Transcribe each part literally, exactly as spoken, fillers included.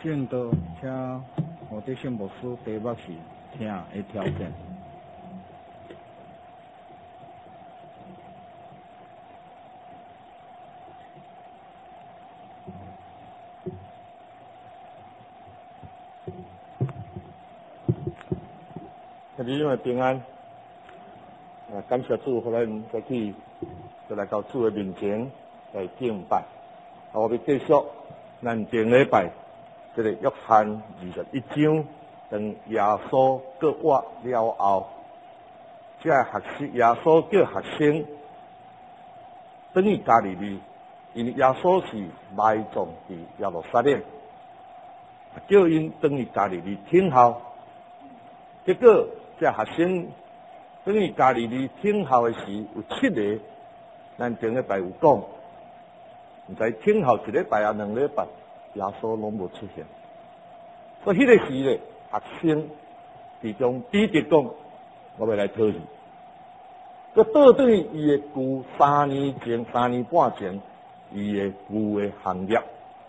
正道请我的圣牧师题目是听的条件。 你因为平安，啊，感谢主，互咱再去就来到主的面前来敬拜。啊，我要继续咱顶礼拜这个约翰二十一章，当耶稣搁活了后，这学习耶稣叫学生等于加利利，因为耶稣是埋葬伫耶路撒冷，叫因等于加利利听候，结果。这学生等于加利利听候的时有七个，咱顶礼拜有讲，唔知听候一礼拜啊两礼拜，耶稣拢无出现。所以迄个时咧，学生其中彼得讲，我要来讨伊。佮倒转伊的旧三年前、三年半前，伊的旧的行业，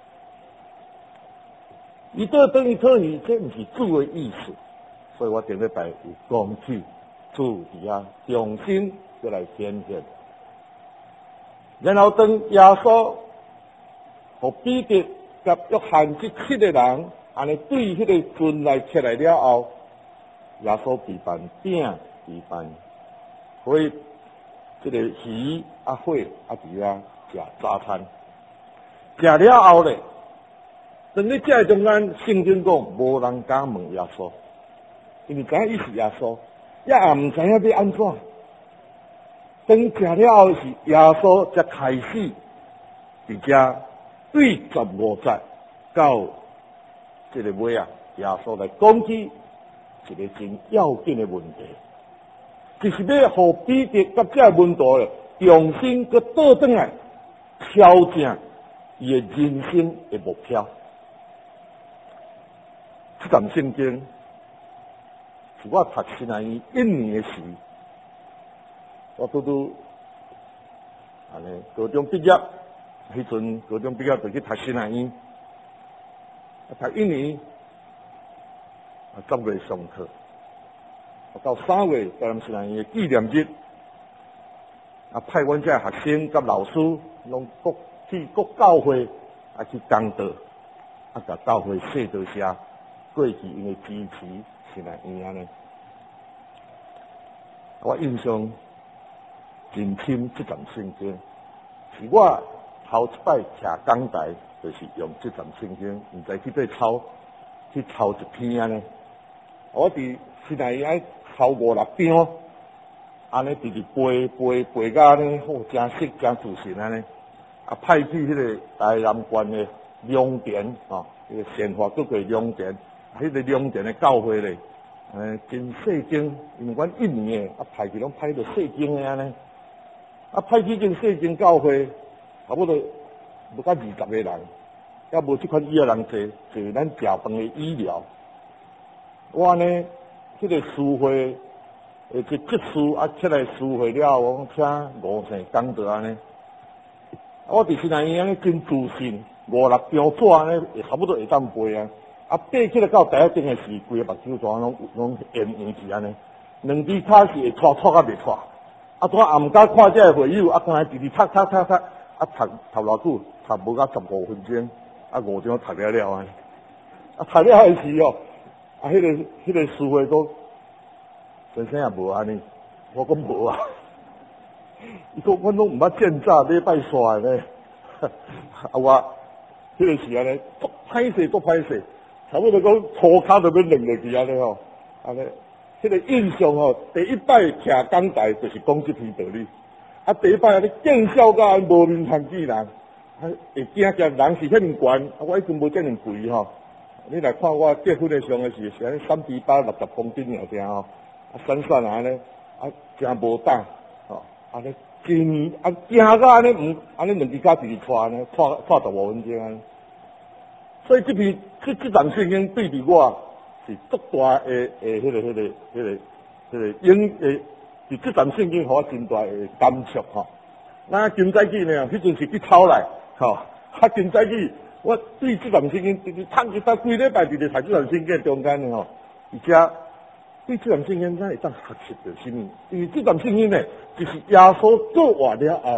伊倒转去讨伊，这毋是主的意思。所以我顶礼拜有讲起，主伫遐重新再来显现。然后当耶稣和彼得甲约翰这七个人安尼对迄个船来起来了后，耶稣备办饼，备办火，这个鱼啊火啊伫遐食早餐。食了后咧，当你食中间圣经讲，无人敢问耶稣。因为知影伊是耶稣，也也毋知影要安怎。当食了后是耶稣才开始，伫遮对十五节到这个尾啊，耶稣来讲起一个真要紧的问题，就是要互彼得甲这门徒咧，重新佮倒转来调整伊的人生的目标。这段圣经。我读新南医一年的时，我拄拄安尼高中毕业，迄阵高中毕业就去读新南医，读一年，啊十月上课，到三月在咱新南医的纪念日，啊派阮这学生甲老师拢各去各教会啊去讲道，啊甲教会说道声过去因为支持。新南医安尼，我印象真深，这段圣经是我头一摆徛讲台，就是用这段圣经，唔知去对抄去抄一篇安尼。我伫新南医爱抄五六张，安尼直直背背背到安尼，好真熟真自信安尼。啊，派去迄个台南县的龙田哦，迄个宪法局的龙田。迄个龙田的教会咧，呃，真细经，因为阮一年啊派去拢派到细经的安尼，啊派去这细经教会，差不多无到二十个人，也无即款医的人多，就是咱食饭的医疗。我呢，迄、这个书会，诶，这结束啊，出来书会了，我请五成讲道安尼。我伫新南医安尼真自信，五六张纸安尼，差不多会当背啊。啊，爬起来到第一顶的时，规个目睭全拢拢圆圆去安尼，两只脚是会拖拖啊袂拖，啊，拄啊也毋敢看这个会友，啊，刚才直直读读读读，啊，读读偌久，读无到十五分钟，啊，五张读了了啊，啊，读了的时哦，啊，迄、那个迄、那个师傅讲，先生也无安尼，我讲无啊，伊讲阮拢毋捌见早礼拜煞咧，啊，我迄、那个时安尼，足歹势足歹势。差不多讲涂骹都要扔落去安尼吼，安尼，迄个印象吼，第一摆徛讲台就是讲这篇道理，啊，第一摆啊，你见笑到无面通见人，啊，会惊惊人是遐尼悬，啊，我已经无遮尼贵吼，你来看我结婚的上个是是安尼三比八六十公斤尔正吼，啊，闪闪安尼，啊，真无胆，吼，安尼真啊惊到安尼毋安尼两只脚直直拖安尼，拖拖十五分钟安尼。所以这篇这这段圣经对比我是足大诶诶，迄、那个迄、那个迄、那个迄、那个影诶，是这段圣经互我真大诶感触吼。那金早起呢，迄阵是去抄来吼，啊金早起我对这段圣经，就是探一到规礼拜伫咧读这段圣经中间呢吼，而且对这段圣经咱会当学习到什么？因为这段圣经呢，就是耶稣做完了后，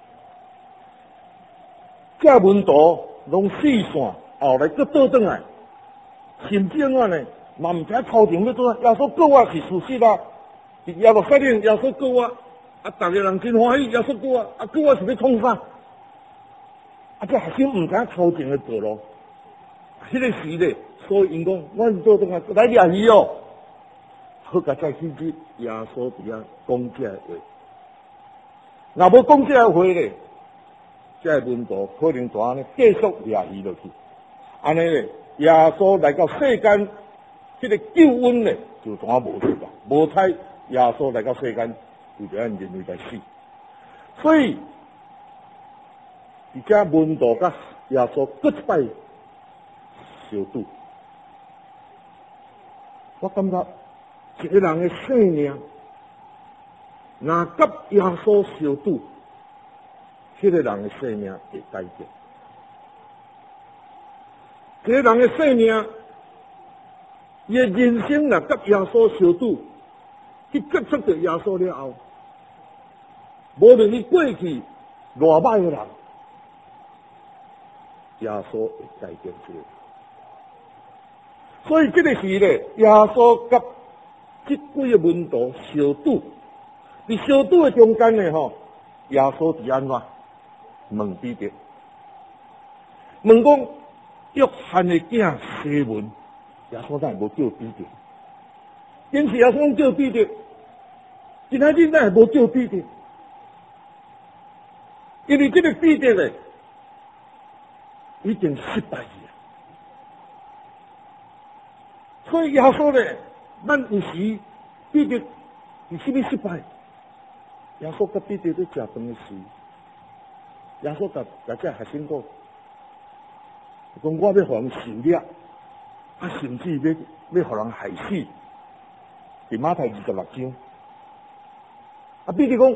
这门徒拢四散，后来搁倒转来，甚至安呢，嘛唔知头前要做啥，耶稣过我是事实啦，耶路撒冷耶稣过我，啊，逐个人真欢喜，耶稣过我，啊，过我是要创啥？啊！这学生唔知头前的道路，迄、那个时咧，所以因讲，我是做东啊，来掠鱼哦。好甲再去去耶稣伫遐讲这话，若无讲这话咧，这门徒可能就安尼继续掠鱼落去。安尼咧，耶稣来到世间，这个救恩咧就怎啊无去啦？无猜耶稣来到世间，就就按人类来死，所以。而且门徒甲耶稣各一摆相拄，我感觉一个人的生命，若甲耶稣相拄，迄、那个人的生命会改变。一个人的生命，伊的人生若甲耶稣相拄，去接触到耶稣了后，无论伊过去偌歹的人。耶稣会改变这个，所以这个时咧，耶稣甲这几个门徒相拄，伫相拄的中间呢，吼，耶稣伫安怎问彼得，问讲约翰的囝西门，耶稣咱无叫彼得，因是耶稣叫彼得，今仔日咱无叫彼得，因为这个彼得咧。已经失败去了，所以耶稣咧，咱有时彼得是甚么失败？耶稣甲彼得咧食饭的时，耶稣甲甲这学生讲，讲我要互人受掠，啊，甚至要要互人害死。伫马太二十六章，啊，彼得讲，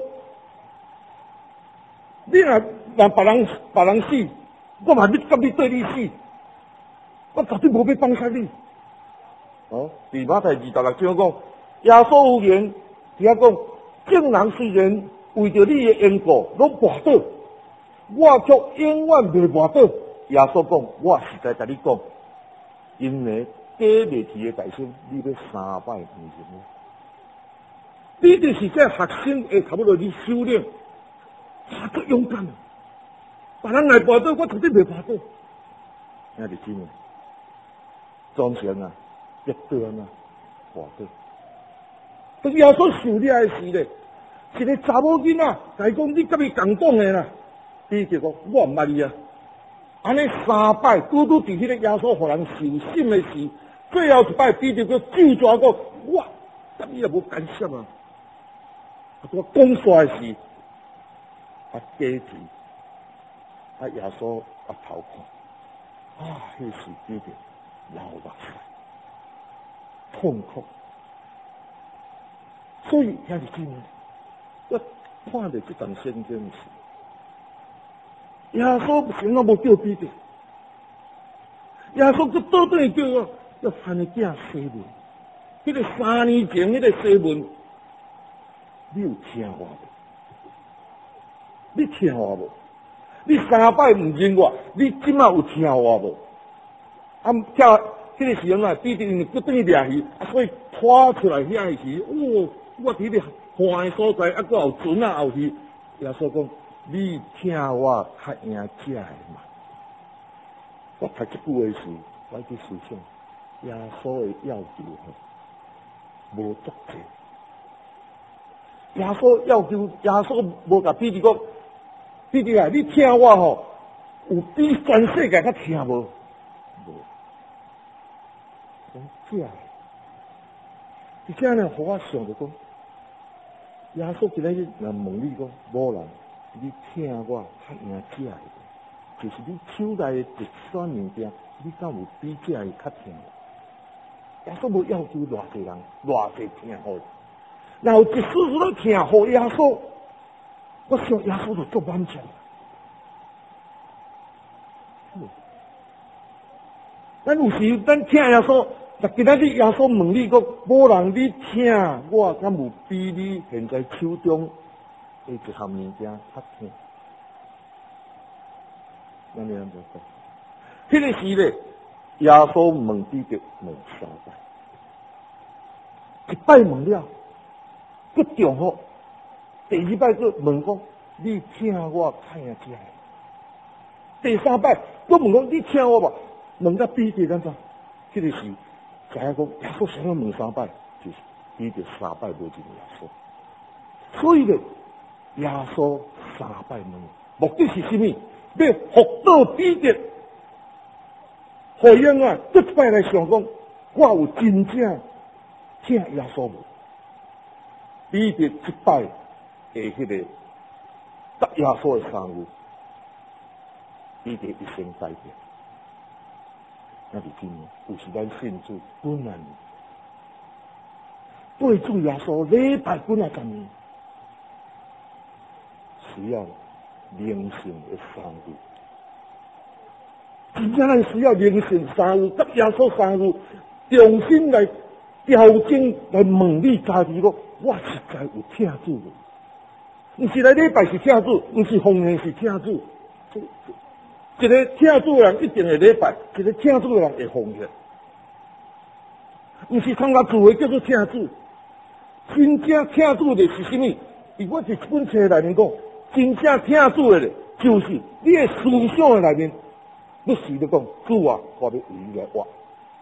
你若让别人别人死。我嘛要甲你对你死，我绝对无要放下你。哦，伫马太二十六章讲，耶稣有言，伫遐讲，众人虽然为着你的缘故拢跋倒，我却永远袂跋倒。耶稣讲，我实在甲你讲，因为假未去的大声，你要三摆唔认我。你就是这学生会差不多去修炼，他足勇敢。别人来跋倒，我绝对袂跋倒。兄弟姊妹，庄神啊，一倒啊，跋倒。当耶稣受掠的时咧，一个查某囡仔甲伊讲：“你甲伊共讲的啦。”彼得讲：“我唔捌你啊。”安尼三摆，拄拄伫迄个耶稣互人受审的时，最后一摆彼得个救抓讲：“我甲你也无干涉啊。”我讲出来时，啊，假钱。啊！耶稣啊，头看啊，迄时彼得流目屎，痛哭。所以兄弟姊妹，我看到这段圣经时，耶稣不是我无叫彼得，耶稣佢倒转叫我要喊你囝西门，迄、那个三年前迄个西门，你有听我无？你听我无？你三摆唔认我，你即马有听我无？啊，叫迄个时阵啊，彼得因为不等于掠鱼，啊，所以拖出来遐个时，哦，我伫咧欢的所在，啊，搁有船啊，有鱼。耶稣讲，你听我较赢这个嘛。我读这句的时，我去思想，耶稣的要求吼，无足济。耶稣要求，耶稣无甲彼得讲。弟弟啊，你听我吼，有比全世界较听无？无。讲这，而且呢，互我想着讲，耶稣今日若问你讲，无人，你听我较赢这个，就是你手内的一串物件，你敢有比这个较听？耶稣无要求偌济人，偌济听好，然后一丝丝都听好耶稣。我想耶稣就足满足。 咱有时咱听耶稣，但今仔日耶稣问你讲，无人你听，我敢有比你现在手中的一项物件较听？咱你安怎讲？迄个时咧，耶稣问彼得问三摆，一摆问了，佮重复，第二摆佮问讲，你听我看下只？第三摆佮问讲，你听我吧？问到彼得安怎？迄个时，知影讲耶稣想要问三摆，就是彼得三摆无进耶稣。所以咧，耶稣三摆问，目的是什么？要辅导彼得。回应啊，这一摆来想讲，我有真正听耶稣无？彼得一摆的迄个答耶稣的三句，彼得一生改变。那是真的，有时咱信主本来对主耶稣礼拜本来十年，需要灵性的三句。真正咱需要灵性三句，答耶稣三句，重新来调整来问你家己讲，我实在有听主无？不是来礼拜是听主，不是奉献是听主。一个听主的人一定会礼拜，一个听主的人会奉献。不是参加聚会叫做听主，真正听主的是什么？如果是本册内面讲，真正听主的咧，就是你的思想的内面，你是咧讲主啊，我要为你来活。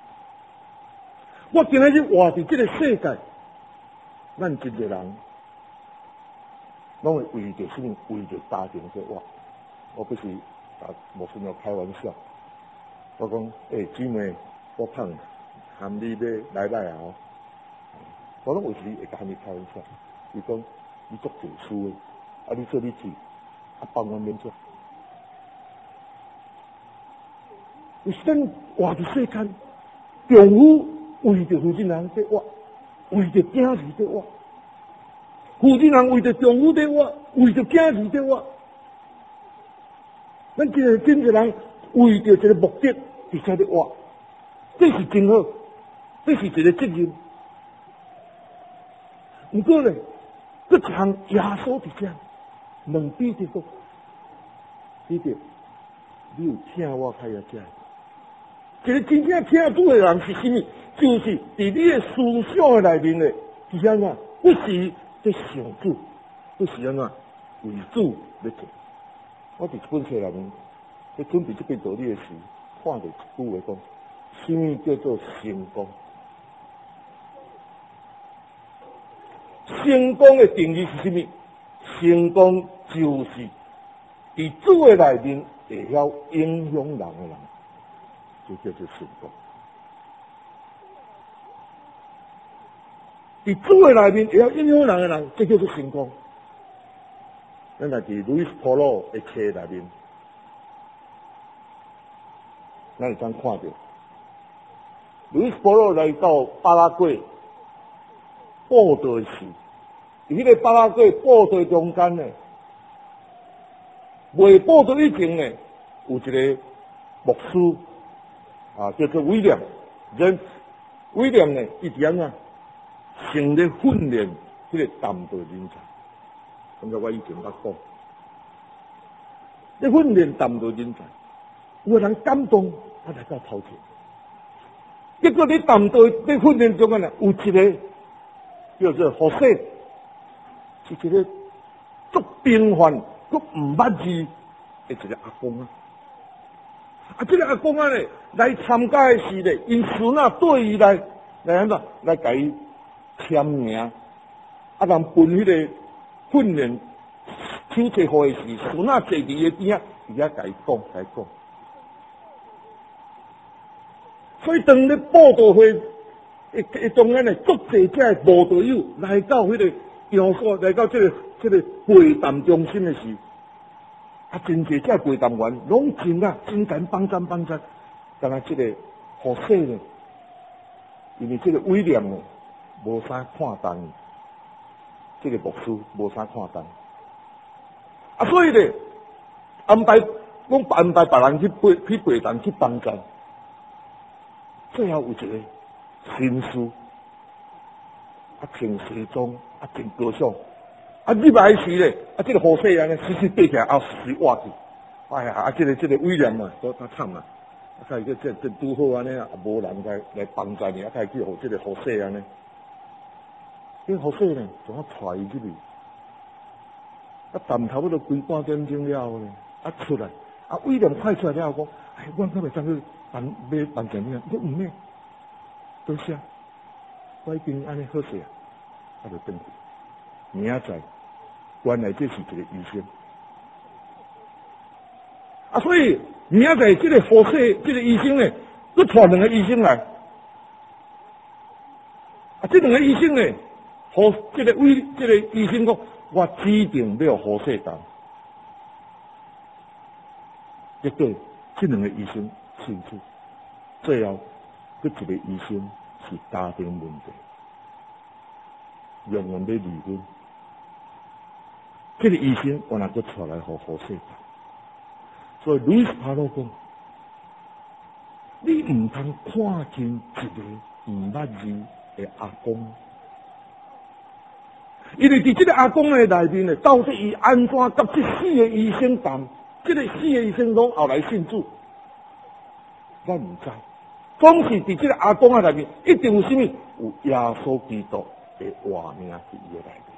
我今仔日活伫这个世界，咱一个人拢会为着什么？为着家庭在活。我不是啊，无顺要开玩笑。我讲，诶、欸，姊妹，我胖，喊你要来来啊！我拢有时会甲你开玩笑。伊讲，你做读书的，啊，你做你去，啊，帮我免做。有时咱活伫世间，丈夫为着负责人在活，为着囝儿在活；负责人为着丈夫在活，为着囝儿在活。咱这个真个人为着一个目的伫遮咧活，这是真好，这是一个责任。不过呢，这一项耶稣伫遮问彼得讲：彼得，你有听我开下遮？一个真正听主的人是什么？就是伫你的思想的内面的，是安怎？不是在想主，不是安怎为主要做。我伫本册内面，在准备这篇道理的时，看到一句话讲：什么叫做成功？成功的定义是什么？成功就是伫主的内面会晓影响人的人，就叫做成功。伫主的内面会晓影响人的人，这叫做成功。咱来伫路易斯普罗的册内面，咱会当看到，路易斯普罗来到巴拉圭布道时，伫迄个巴拉圭布道中间呢，未布道以前呢，有一个牧师啊，叫做威廉，人威廉呢，伊伫安怎成立训练迄个谈道人才。咁我以前捌讲，你训练谈道人才，有人感动，他来到头前。结果你谈道你训练中间啊，有一个叫做何西，是一个足平凡、足唔捌字的一个阿公啊。啊，这个阿公啊咧来参加的时咧，因孙啊对伊来来安怎来甲伊签名，啊，人分迄个。训练手册好的时，孙仔坐伫伊边啊，伊遐甲伊讲，甲伊讲。所以当咧布道会诶诶中间咧，足济遮的布道友来到迄个场所，来到这个这个会谈中心的时，啊，真济遮会谈员拢真啊，真敢帮赞帮赞。但系这个何西呢？因为这个威廉呢，无啥看重。这个牧师无啥看重，啊，所以咧安排，讲安排别人去陪去陪谈去帮助， 最后有一个绅士，啊穿西装，啊真高尚，啊入来时咧，啊这个好细安尼，实实爬起来后实挖去，哎呀，啊这个这个威廉嘛，都较惨啊，啊开个这这拄好安尼啊，无人来来帮助你，啊开去互这个好细安尼，这个好细呢，怎啊带伊入去？啊，淡头都规半点钟了咧，啊出来，啊威廉快出来了，讲，哎，我可袂当去办买办件物啊，我唔咩，多谢，我已经安尼好势啊，啊就转去，明仔载，原来这是一个医生，啊，所以明仔载这个好势，这个医生呢，佮带两个医生来，啊，这两个医生呢，好，这个威，这个医生讲，我指定要好势当。结果，这两个医生胜出，最后，佮一个医生是家庭问题，永远要离婚。这个医生原来佮出来好好势，所以路易斯帕罗讲，你唔通看见一个唔捌字的阿公，因为伫这个阿公的内面呢，到底伊安怎甲这四个医生谈？这个四个医生拢后来信主，我唔知。总是伫这个阿公的内面，一定有什么有耶稣基督的画面伫伊的内面。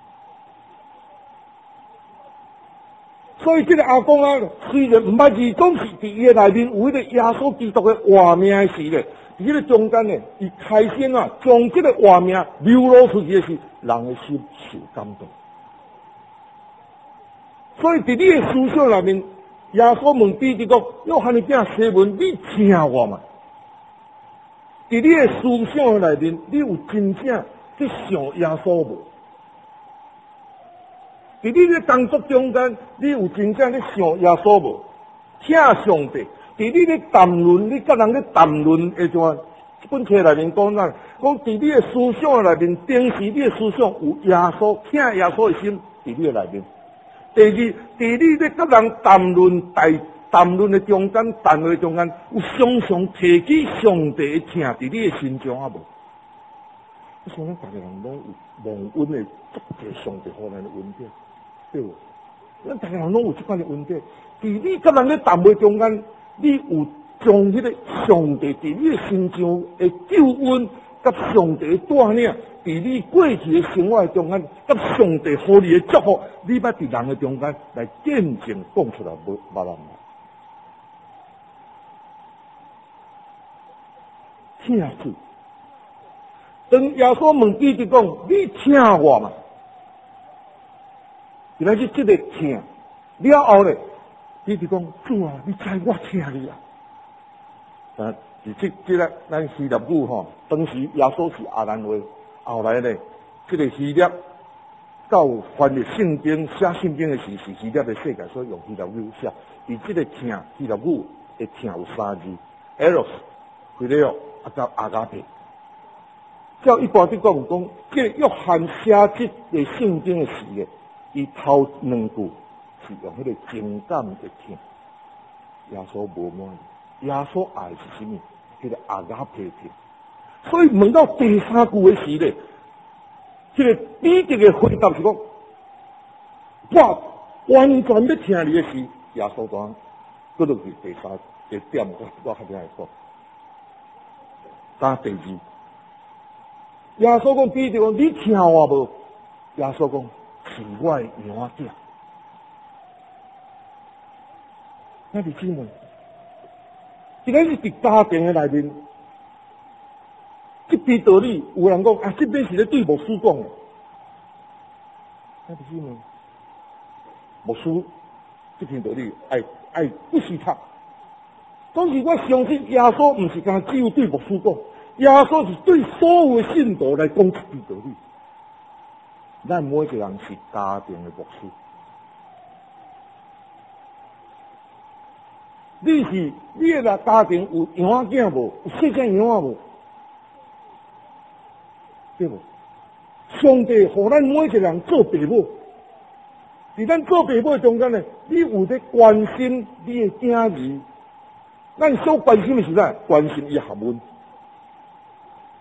所以这个阿公啊，虽然唔捌字，总是伫伊的内面有迄个耶稣基督的画面时咧，伫迄个中间呢，伊开先啊，将这个画面流露出去的是人的心受感动。所以伫你的思想内面，耶稣问彼得讲：约翰的囝西门，你听我嘛？伫你的思想内面，你有真正去想耶稣无？伫你的工作中间，你有真正去想耶稣无？听上帝。伫你的谈论，你甲人咧谈论的种，本册内面讲咱讲伫你的思想内面，定时你的思想有耶稣，听耶稣的心伫你的内面。第二，伫你咧甲人谈论大谈论的中间，谈话中间，有常常提起上帝的听伫你的心中啊无？我想咱大家人拢有蒙恩的足个上帝互咱的恩典，对无？咱大家人拢有即款的恩典，伫你甲人咧谈话中间，你有将迄个上帝伫你的心中的救恩，甲上帝的带领。伫你过去的生活中间，甲上帝互你的祝福，你捌伫人的中间来见证讲出来，无捌人听住。当耶稣问彼得讲：“你听我嘛？”原来是这个听了后咧，彼得讲：“主啊，你知我听你啊。”啊，是这这个咱希腊语吼，当时耶稣是阿兰话。后来呢，这个希腊到翻译圣经、写圣经的时，是希腊的世界，所以用希腊语写。而这个听希腊语的听有三字 ，eros、phileo 啊，到阿加佩。照一般的讲讲，这个约翰写这个圣经的时咧，伊头两句是用迄个情感的听，耶稣无满意，耶稣爱是什么？迄个阿加佩听。所以问到第三句的时咧，这个彼得的回答是讲：我完全要听你的事。耶稣讲，嗰落去第三个点，我我下边来讲。加第二，耶稣讲彼得讲：你听我无？耶稣讲：是我的羊仔。那弟兄们，这个是伫家庭的内面。这篇道理，有人讲啊，这边是咧对牧师讲的。那弟兄们，牧师这篇道理爱爱不是他。当时我相信耶稣唔是讲只有对牧师讲，耶稣是对所有的信徒来讲这篇道理。咱每一个人是家庭的牧师，你是你的家庭有羊仔囝无？有细仔羊仔无？对不？上帝互咱每一个人做父母，伫咱做父母中间呢，你有在关心你的囝儿，咱所关心的是啥？关心伊学问，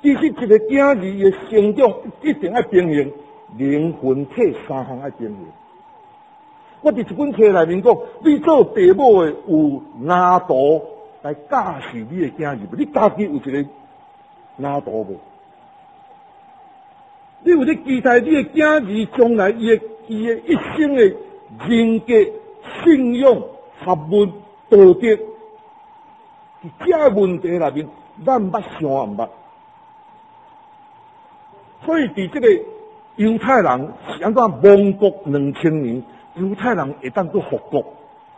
其实一个囝儿的成长一定要平衡，灵魂体三项要平衡。我伫一本册内面讲，你做父母的有拿督来教示你的囝儿无？你家己有一个拿督无？你有咧期待你的囝儿将来伊的伊的一生的人格、信仰、学问、道德，伫这问题内面，咱捌想毋捌？所以伫这个犹太人是安怎亡国两千年？犹太人会当去复国。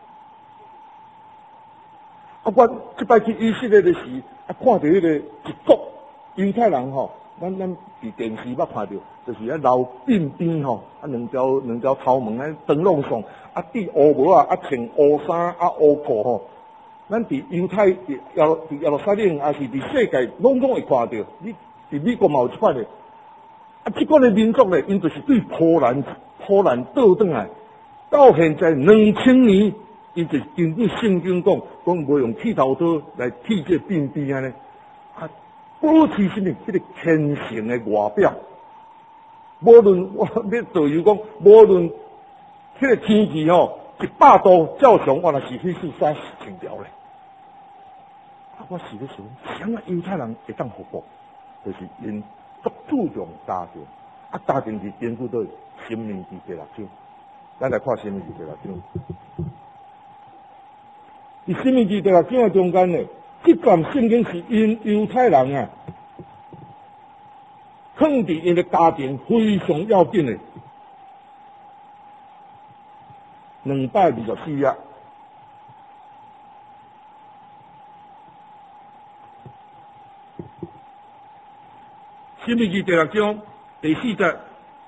啊，我即摆去以色列的时，啊，看到迄个一国犹太人吼，咱咱伫电视捌看到，就是啊留鬓边吼，啊两条两条头毛啊长拢上，啊戴乌帽啊，啊穿乌衫啊乌裤吼。咱伫犹太伫耶伫耶路撒冷，还是伫世界，拢拢会看到。你伫美国嘛有即款的，啊，即款的民族咧，因就是对波兰波兰倒转来。到现在两千年，伊就根据圣经讲，讲无用剃头刀来剃这鬓边啊呢，啊，保持什么？这个虔诚的外表。无论我要导游讲，无论这个天气吼一百度照常，我若是去试衫穿条咧。啊，我是咧想，什么犹太人会当复国，就是因足注重家庭，啊，家庭是根据到生命记第六章。咱来看《生命记》第六章。伫《生命记》第六章的中间呢，这段圣经是因犹太人啊，放伫因的家庭非常要紧的两百二十四页。《生命记》第六章第四节。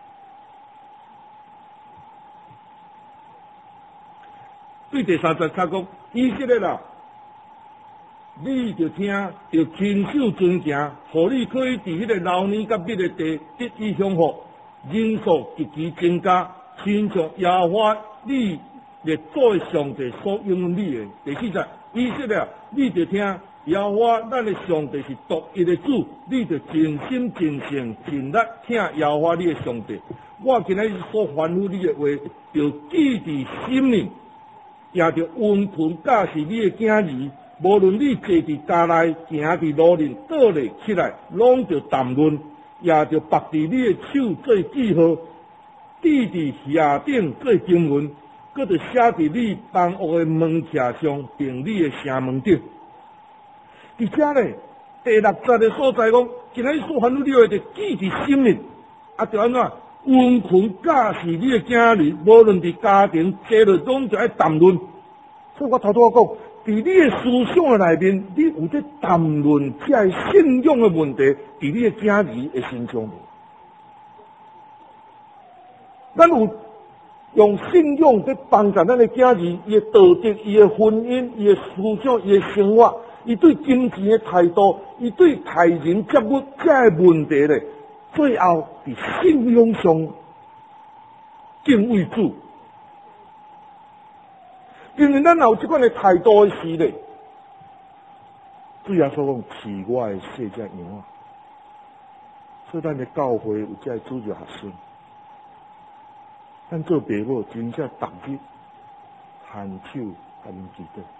对第三节他讲，以色列啦，你就听，就亲手遵行，互你可以伫迄个老年甲蜜的地得以享福，人数极其增加，亲像耶和华你列祖的上帝所应允你的。第四节，以色列，你就听，耶和华咱的上帝是独一的主，你就尽心尽性尽力听耶和华你的上帝。我今日所吩咐你的话，就记伫心里。也着温存教示你的囝儿，无论你坐伫家内，行伫路面，倒咧起来，拢着谈论；也着绑伫你的手做记号，记伫下顶做经文，搁着写伫你房屋的门徛上，并你的城门顶。伫遮咧，第六节的所在讲，今日所吩咐你的着记伫心里，啊，着安怎？温存教示你的囝儿，无论伫家庭、坐落拢就爱谈论。所以我头拄我讲，伫你的思想的内面，你有在谈论这信仰的问题，伫你的囝儿的身上无？咱有用信仰在帮助咱的囝儿，伊的道德、伊的婚姻、伊的思想、伊的生活，伊对金钱的态度，伊对待人接物这问题咧。最后，伫信仰上敬畏主，因为咱有这款的态度的时咧，主耶稣讲饲我的细只羊啊，所以咱的教会有这主日学生，咱做父母真正逐日牵手甲因记得，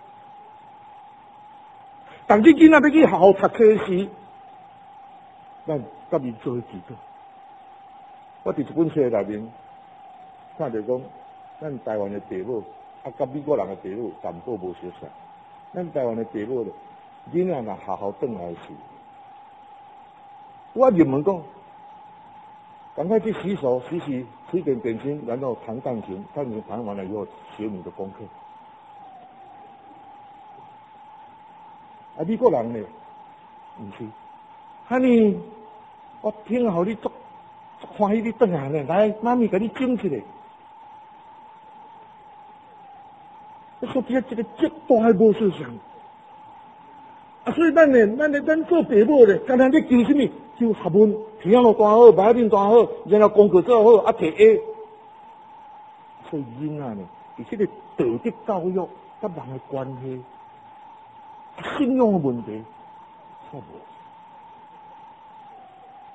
逐日囡仔要去好好读册时，咱甲伊做伙记得。我伫一本书内面看到讲，咱台湾的父母啊，甲美国人的父母淡薄无相似。咱台湾的父母咧，囡仔若好好转来时，我入门讲，赶快去洗手、洗洗、吃点点心，然后弹钢琴。钢琴弹完了以后，写你的功课。啊，美国人呢，唔是，哈尼，我听好你做。欢喜你转来呢，来，妈咪给你整起来。我说这这个极大的无思想啊！所以咱呢，咱呢，咱做父母咧，常常咧求什么？求学问，听了大好，白面大好，然后功课做好，啊，摕 A。所以囡仔呢，伫这个道德教育甲人的关系、信仰的问题，错无。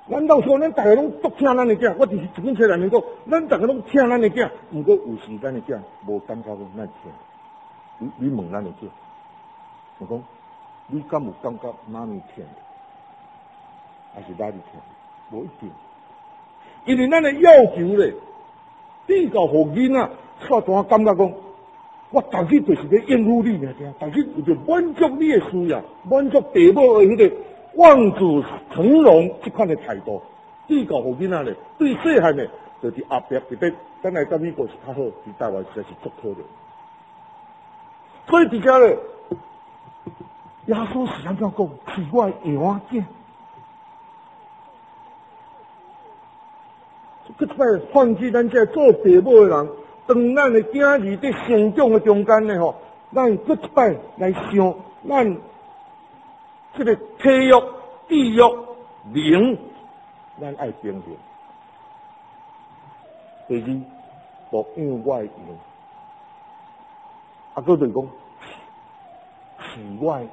难道说咱大家拢都听咱的囝？我就是一本册内面讲，咱大家拢听咱的囝，毋过有时咱的囝无感觉讲咱听。你你问咱的囝，我讲，你敢有感觉妈咪听？还是咱的听？无一定，因为咱的要求咧，比较互囡仔煞单感觉讲，我当时就是咧应付你尔听，但是有着满足你的需要，满足父母的迄个望子成龙这款的态度，比较互囡仔咧，对细汉咧，就是后壁特别，咱来到美国是较好，伫台湾实在是足可怜。所以伫遮咧，耶稣是安怎讲？是我的羊仔。这摆放弃咱这做父母的人，当咱的囝儿伫成长的中间呢，吼，咱搁一摆来想，咱这个体育、地育、灵，咱爱平衡。第二，牧养我的羊，啊，搁就是讲，饲我的羊，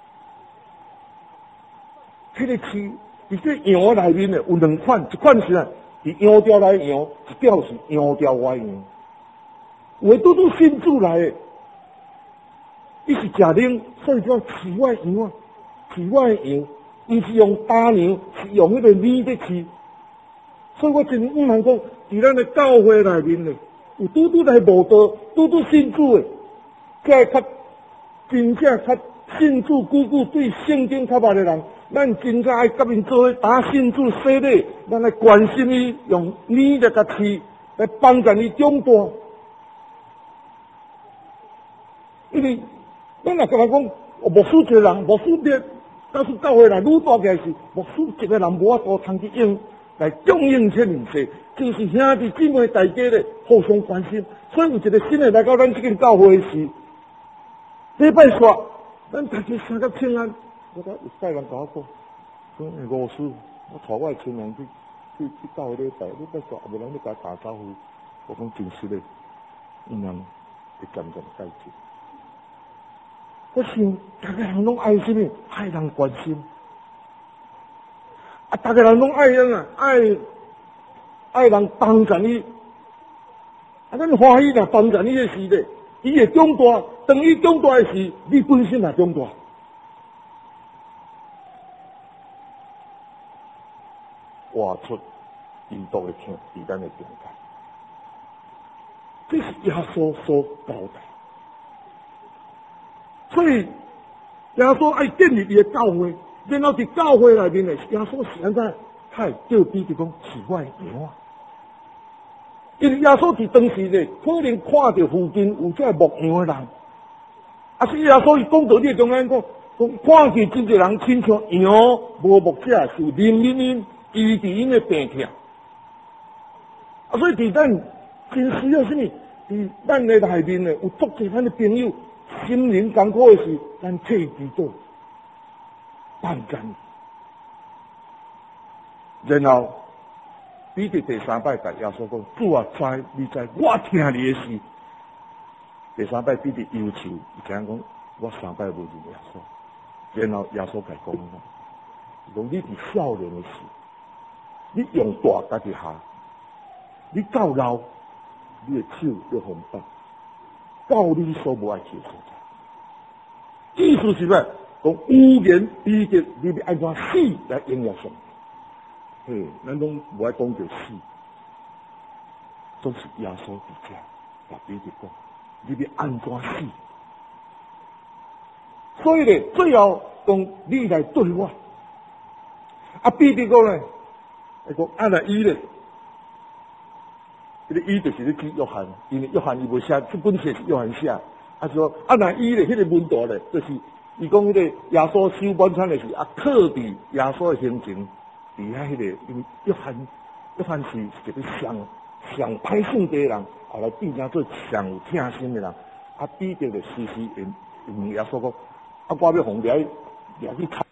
迄个饲伫这羊内面呢，有两款，一款是啊。是羊条来的羊，一条是羊条外的羊。有的拄拄新主来的，伊是食奶，所以叫饲我的羊啊，饲我的羊，伊是用大牛，是用迄个奶在饲。所以我真毋通讲，伫咱的教会内面呢，有拄拄来无道，拄拄新主的，即较真正较信主久久对圣经较捌的人。咱真正爱甲因做伙打信主洗礼，咱来关心伊，用奶来甲饲，来帮助伊长大。因为咱若甲人讲，牧师一个人，牧师咧，假使教会内愈大起来是，牧师一个人无法度通去用来供应这面世，就是兄弟姊妹大家咧互相关心。所以有一个新的来到咱这间教会时，礼拜煞，咱大家相甲平安。我讲有带人甲我讲，讲吴师，我带我的亲人去去去教会礼拜，礼拜煞也无人咧甲打招呼。我讲真实咧，因人会渐渐改进。我想，大家人拢爱什么？爱人关心。啊，大家人拢爱人啊，爱爱人帮助你。啊，咱欢喜若帮助你的时咧，伊会长大。当伊长大的时，你本身也长大。画出引导的听，伫咱的中间，这是耶稣所交代。所以耶稣爱建立伊的教会，然后伫教会内面呢，耶稣是安怎嗨叫彼得讲是我的羊啊。因为耶稣伫当时呢，可能看到附近有这牧羊的人，啊，所以耶稣伊讲道理中间讲，讲看见真侪人亲像羊无牧者，是怜悯因。医治因的病痛，啊，所以伫咱真需要什么？伫咱的内面呢，有足侪咱的朋友，心灵艰苦的时，咱切记做帮助。然后彼得第三摆甲耶稣讲：主啊，知你知，我听你的事。第三摆彼得忧愁，伊讲讲我三摆无认耶稣。然后耶稣甲讲：讲你伫少年的时。你用大家己下，你到老，你的手要红白，到你所无爱去所在。意思是咩？讲有言必得，你要安怎死来应验上？嘿，咱拢无爱讲着死，总是耶稣伫遮甲彼得讲，你要安怎死？所以咧，最后讲你来对我，啊，彼得讲咧。伊讲啊，那伊咧，迄个伊就是咧指约翰，因为约翰伊无写，这本册是约翰写。啊说啊，那伊咧，迄个文道咧，就是伊讲迄个耶稣收晚餐的时，啊，特地耶稣的行程，伫遐迄个，因为约翰，约翰是一个上上歹性的人，后来变成做上有疼心的人。啊，彼得咧时时因因耶稣讲，啊，我要红掠掠去